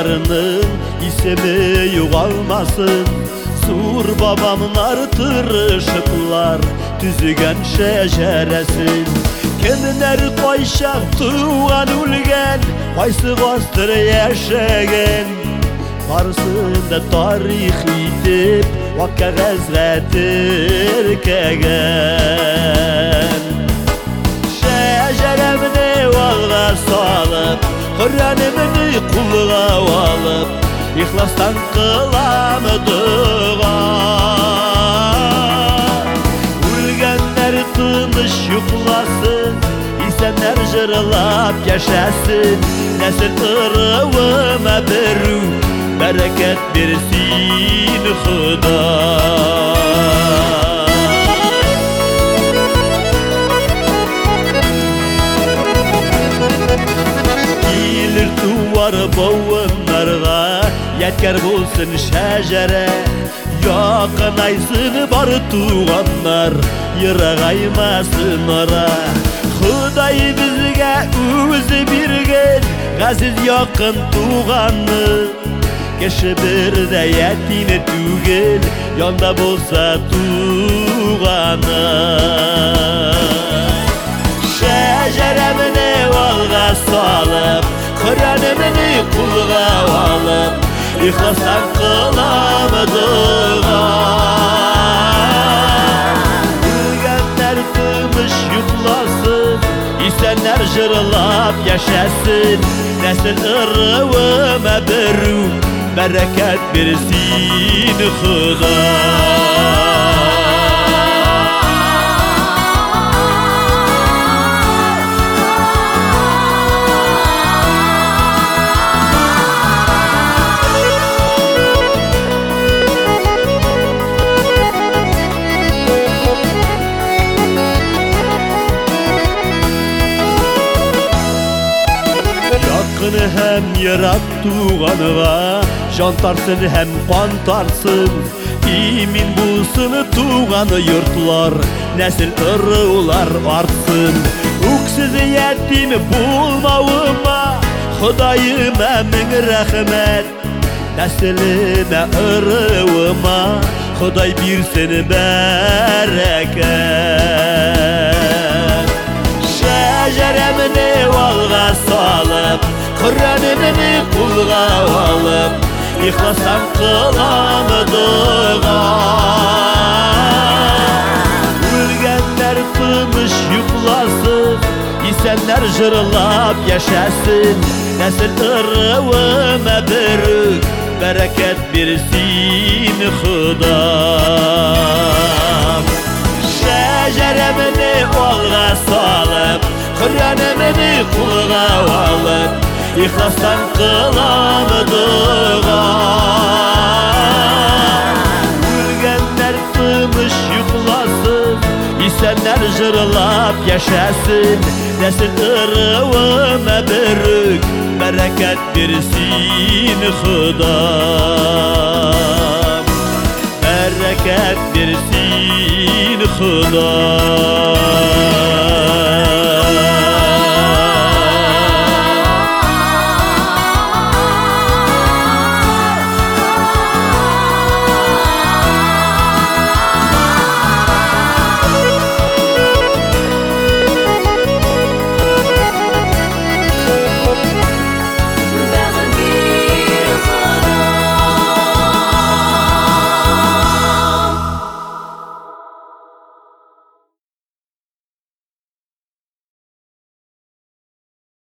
babalarının isemi yoğalmasın. Sur babamlar tırışıplar tüzügen şejeresin. Kendileri koyşan tuğan ülgen qaysı gostır yaşagen. Barısında tarih itip vakka gazvetir kegen. Şeceremini valga salıp Kur'an'ımını kulga alıp İhlastan kılam dua. Ülgenler tınış yuklasın, İnsanlar jırlap yaşasın. Nesil ırvıma beru bereket versin Huda. Gelir duvar boğunlarga yetkar bulsun şejere. Yakınaysın bar tuğanlar yırağaymasın ora. Huday bizge özü birgen gaziz yakın tuğanı. Keşi bir de yetini tügel yanda bolsa tuğanı. Şeceremini valga salıp Kur'an'ımını kulga alıp İhlastan kılam dua. Ülgenler tınış yuklasın, İnsanlar jırlap yaşasın. Nesil ırvıma beru bereket versin Huda. Hem yarat tuğanıga jantarsın hem pantarsın. İmin bulsun tuğanı yurtlar, nesil ırılar artsın. Uksiz yetim bulmağıma Hudayıma min rahmet. Neslime ırıma Huday birsin bereket. Şeceremini valga salıp Kur'an'ımını kulga alıp İhlastan kılam dua. Ülgenler tınış yuklasın, İnsanlar jırlap yaşasın. Nesil ırvıma berük bereket versin Huda. Şeceremini valga salıp Kur'an'ımını kulga alıp İhlastan kılam dua. Ülgenler tınış yuklasın, İnsanlar jırlap yaşasın. Nesil ırvıma berük bereket versin Huda. Bereket versin Huda.